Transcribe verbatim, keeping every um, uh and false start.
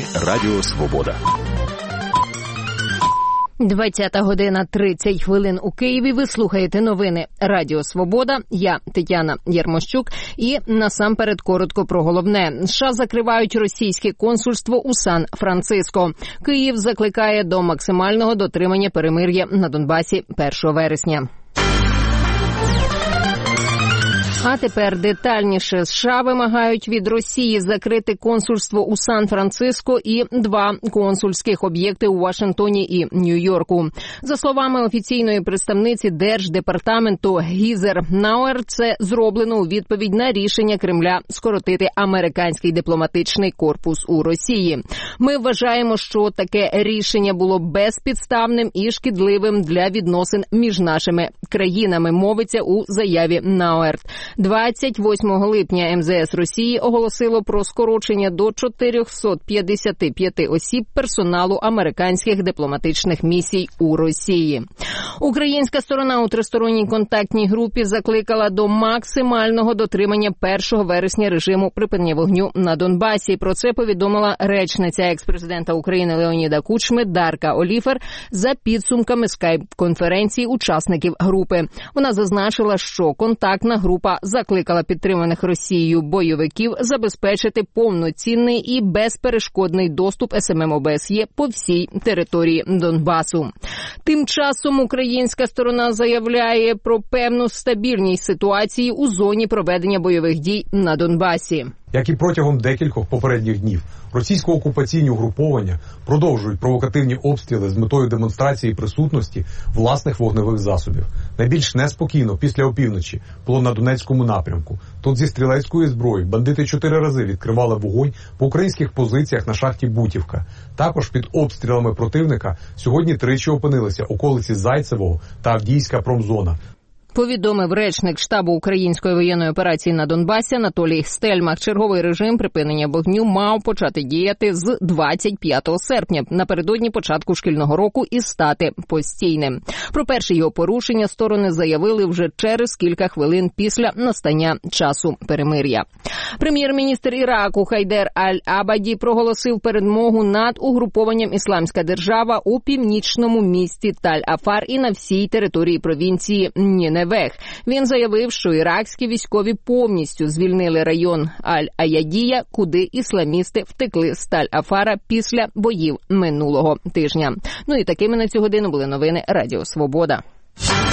Новини Радіо Свобода. двадцята година тридцять хвилин у Києві. Ви слухаєте новини Радіо Свобода. Я Тетяна Ярмощук. І насамперед коротко про головне. США закривають російське консульство у Сан-Франциско. Київ закликає до максимального дотримання перемир'я на Донбасі першого вересня. А тепер детальніше. США вимагають від Росії закрити консульство у Сан-Франциско і два консульських об'єкти у Вашингтоні і Нью-Йорку. За словами офіційної представниці Держдепартаменту Гізер Науер, це зроблено у відповідь на рішення Кремля скоротити американський дипломатичний корпус у Росії. Ми вважаємо, що таке рішення було безпідставним і шкідливим для відносин між нашими країнами, мовиться у заяві Науер. двадцять восьмого липня ем зе ес Росії оголосило про скорочення до чотириста п'ятдесят п'ять осіб персоналу американських дипломатичних місій у Росії. Українська сторона у тристоронній контактній групі закликала до максимального дотримання першого вересня режиму припинення вогню на Донбасі. Про це повідомила речниця екс-президента України Леоніда Кучми Дарка Оліфер за підсумками скайп-конференції учасників групи. Вона зазначила, що контактна група закликала підтриманих Росією бойовиків забезпечити повноцінний і безперешкодний доступ ес ем ем о бе ес є по всій території Донбасу. Тим часом українська сторона заявляє про певну стабільність ситуації у зоні проведення бойових дій на Донбасі. Як і протягом декількох попередніх днів, російсько-окупаційні угруповання продовжують провокативні обстріли з метою демонстрації присутності власних вогневих засобів. Найбільш неспокійно після опівночі було на Донецькому напрямку. Тут зі стрілецької зброї бандити чотири рази відкривали вогонь по українських позиціях на шахті Бутівка. Також під обстрілами противника сьогодні тричі опинилися околиці Зайцевого та Авдіївська промзона. Повідомив речник штабу української воєнної операції на Донбасі Анатолій Стельмах. Черговий режим припинення вогню мав почати діяти з двадцять п'ятого серпня, напередодні початку шкільного року, і стати постійним. Про перше його порушення сторони заявили вже через кілька хвилин після настання часу перемир'я. Прем'єр-міністр Іраку Хайдер Аль-Абаді проголосив перемогу над угрупованням «Ісламська держава» у північному місті Таль-Афар і на всій території провінції Ніневех. Він заявив, що іракські військові повністю звільнили район Аль-Аядія, куди ісламісти втекли з Таль-Афара після боїв минулого тижня. Ну і такими на цю годину були новини Радіо Свобода.